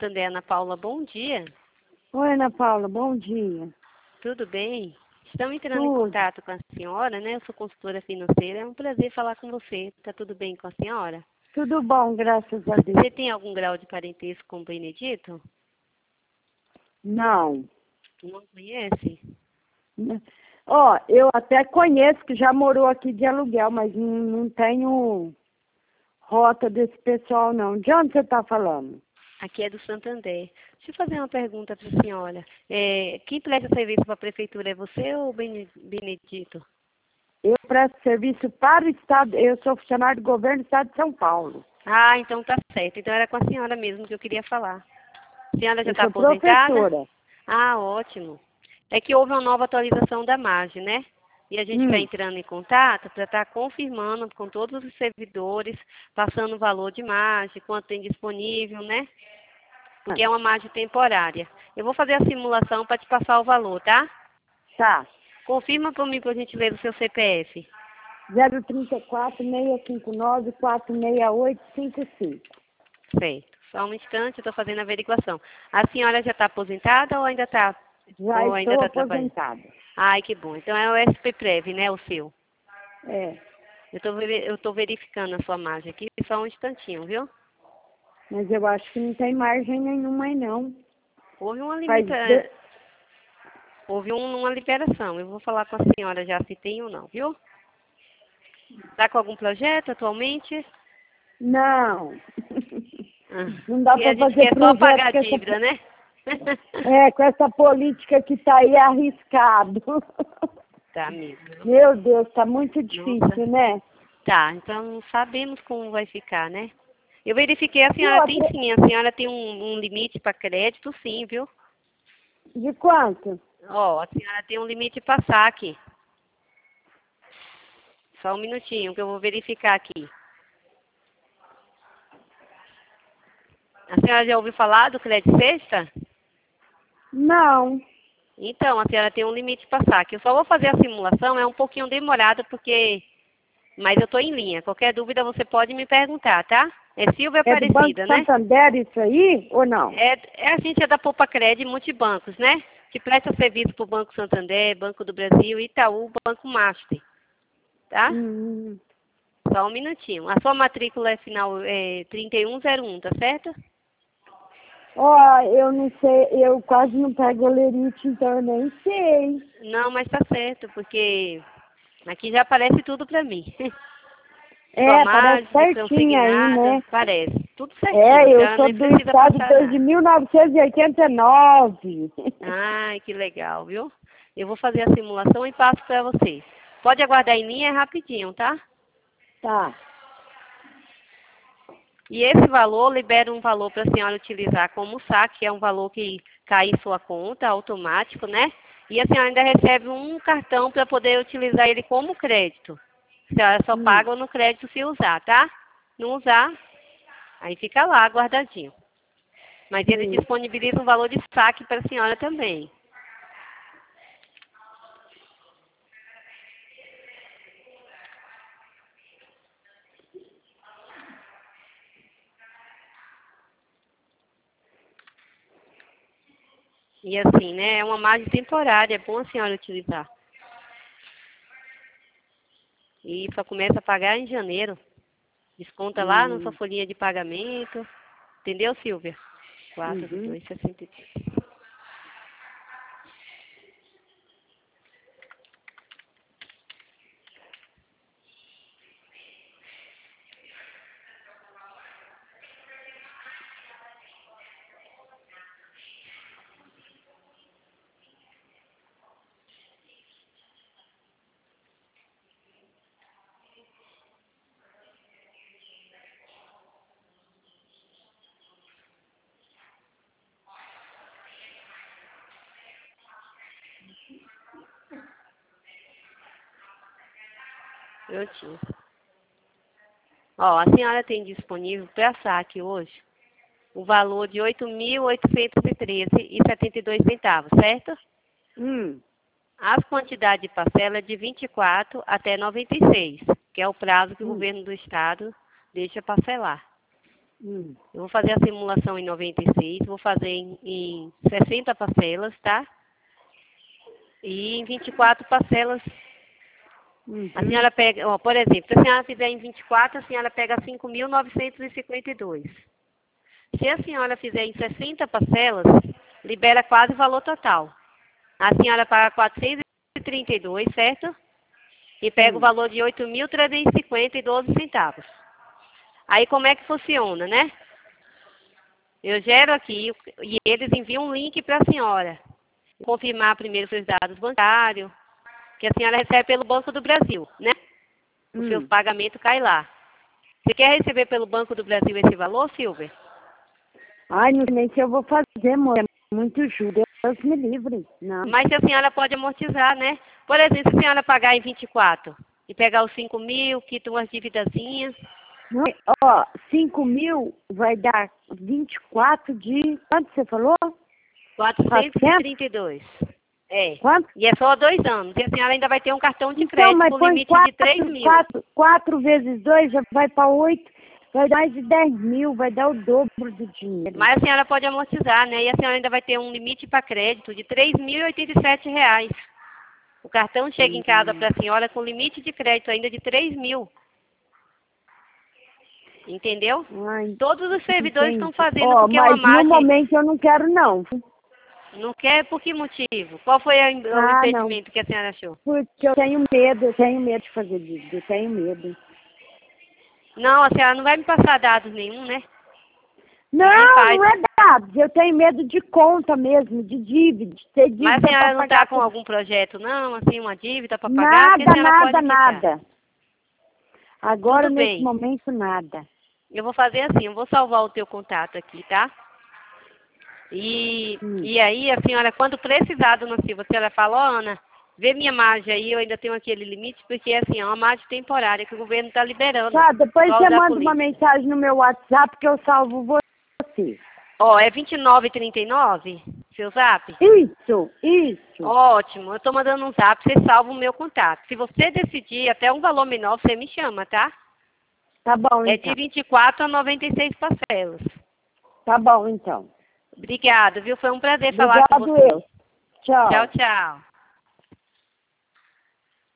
Santander, Ana Paula, bom dia. Oi, Ana Paula, bom dia. Tudo bem? Estamos entrando em Tudo. contato com a senhora, né? Eu sou consultora financeira. É um prazer falar com você. Está tudo bem com a senhora? Tudo bom, graças a Deus. Você tem algum grau de parentesco com o Benedito? Não. Não conhece? Ó, eu até conheço que já morou aqui de aluguel, mas não tenho rota desse pessoal, não. De onde você está falando? Aqui é do Santander. Deixa eu fazer uma pergunta para a senhora. Quem presta serviço para a prefeitura é você ou o Benedito? Eu presto serviço para o Estado, eu sou funcionário do governo do Estado de São Paulo. Ah, então tá certo. Então era com a senhora mesmo que eu queria falar. A senhora já Eu está sou aposentada? professora. Ah, ótimo. É que houve uma nova atualização da margem, né? E a gente está entrando em contato para estar confirmando com todos os servidores, passando o valor de margem, quanto tem disponível, né? Porque é uma margem temporária. Eu vou fazer a simulação para te passar o valor, tá? Tá. Confirma para mim, por gentileza, o seu CPF. 034-659-468-55. Certo. Só um instante, eu estou fazendo a averiguação. A senhora já está aposentada ou ainda está Já estou trabalhando? aposentada. Ai, que bom. Então é o SPPrev, né, o seu? É, Eu tô verificando a sua margem aqui, só um instantinho, viu? mas eu acho que não tem margem nenhuma aí, não. Houve uma Faz limita... Houve uma liberação. Eu vou falar com a senhora já se tem ou não, viu? Está com algum projeto atualmente? Não. Ah, Não dá e a para gente fazer quer só projeto pagar com a essa, dívida, né? com essa política que está aí é arriscado. Tá, amigo. Meu Deus, está muito Nossa. difícil, né? Tá, então sabemos como vai ficar, né? Eu verifiquei, a E senhora tem outra, sim, a senhora tem um limite para crédito, sim, viu? de quanto? Ó, a senhora tem um limite para saque. Só um minutinho que eu vou verificar aqui. A senhora já ouviu falar do crédito sexta? Não. Então, a senhora tem um limite para saque. Eu só vou fazer a simulação, é um pouquinho demorada, porque... Mas eu estou em linha. Qualquer dúvida você pode me perguntar, tá? É Silvia É do Banco Aparecida, né? Santander isso aí ou não? A gente é da Poupa Crédito Multibancos, né? Que presta serviço para o Banco Santander, Banco do Brasil, Itaú, Banco Master, tá? Hum. Só um minutinho. A sua matrícula é final 3101, tá certo? Ó, eu não sei, eu quase não pego olerite, então eu nem sei. Não, mas tá certo, porque aqui já aparece tudo para mim. Sua É, parece margem, certinho aí, consignada, né? parece. Tudo certinho, a É, eu senhora sou nem do precisa estado passar desde nada. 1989. Ai, que legal, viu? Eu vou fazer a simulação e passo para vocês. Pode aguardar em linha, é rapidinho, tá? Tá. E esse valor libera um valor para a senhora utilizar como saque, que é um valor que cai em sua conta, automático, né? E a senhora ainda recebe um cartão para poder utilizar ele como crédito. A senhora só paga no crédito se usar, tá? Não usar, aí fica lá guardadinho. Mas ele disponibiliza um valor de saque para a senhora também. E assim, né? É uma margem temporária, é bom a senhora utilizar. E só começa a pagar em janeiro. Desconta lá na sua folhinha de pagamento. Entendeu, Silvia? 4.263. Eu tinha. Ó, a senhora tem disponível para saque hoje o valor de 8.813,72, certo? As quantidades de parcela é de 24 até 96, que é o prazo que o governo do estado deixa parcelar. Eu vou fazer a simulação em 96, vou fazer em 60 parcelas, tá? E em 24 parcelas. A senhora pega, ó, por exemplo, se a senhora fizer em 24, a senhora pega 5.952. Se a senhora fizer em 60 parcelas, libera quase o valor total. A senhora paga 432, certo? E pega o valor de 8.350,12 centavos. Aí como é que funciona, né? Eu gero aqui e eles enviam um link para a senhora. Confirmar primeiro seus dados bancários, que a senhora recebe pelo Banco do Brasil, né? O seu pagamento cai lá. Você quer receber pelo Banco do Brasil esse valor, Silvia? Ai, não sei nem se eu vou fazer, amor. É muito juros. Deus me livre. Não. Mas a senhora pode amortizar, né? Por exemplo, se a senhora pagar em 24 e pegar os 5.000, quita umas dívidazinhas. Ó, 5.000 vai dar 24 de... Quanto você falou? 432. É. Quanto? E é só 2 anos. E a senhora ainda vai ter um cartão de Então, crédito mas com limite de 3.000. 4 vezes 2 já vai para 8. Vai dar mais de 10.000. Vai dar o dobro do dinheiro. Mas a senhora pode amortizar, né? E a senhora ainda vai ter um limite para crédito de R$ 3.087. O cartão chega em casa para a senhora com limite de crédito ainda de 3.000. Entendeu? Ai, Todos os servidores entendi. estão fazendo porque mas é uma margem... no momento eu não quero, não. Não quer? Por que motivo? Qual foi o impedimento que a senhora achou? Porque eu tenho medo de fazer dívida, eu tenho medo. Não, a senhora não vai me passar dados nenhum, né? Não é dados, eu tenho medo de conta mesmo, de dívida, de ter dívida. Mas a senhora não está com algum projeto, não? Assim, uma dívida para pagar? Nada. Agora, Tudo nesse bem. momento, nada. Eu vou fazer assim, eu vou salvar o teu contato aqui, tá? E aí, a senhora, quando precisar, dona Silva, a senhora fala, ó, Ana, vê minha margem aí, eu ainda tenho aquele limite, porque assim, é uma margem temporária que o governo está liberando. Tá, depois você manda uma mensagem no meu WhatsApp que eu salvo você. Ó, é 2939, seu zap? Isso. Ótimo, eu estou mandando um zap, você salva o meu contato. Se você decidir até um valor menor, você me chama, tá? Tá bom, É então. de 24 a 96 parcelas. Tá bom, então. Obrigada, viu? Foi um prazer falar com você. Tchau. Tchau.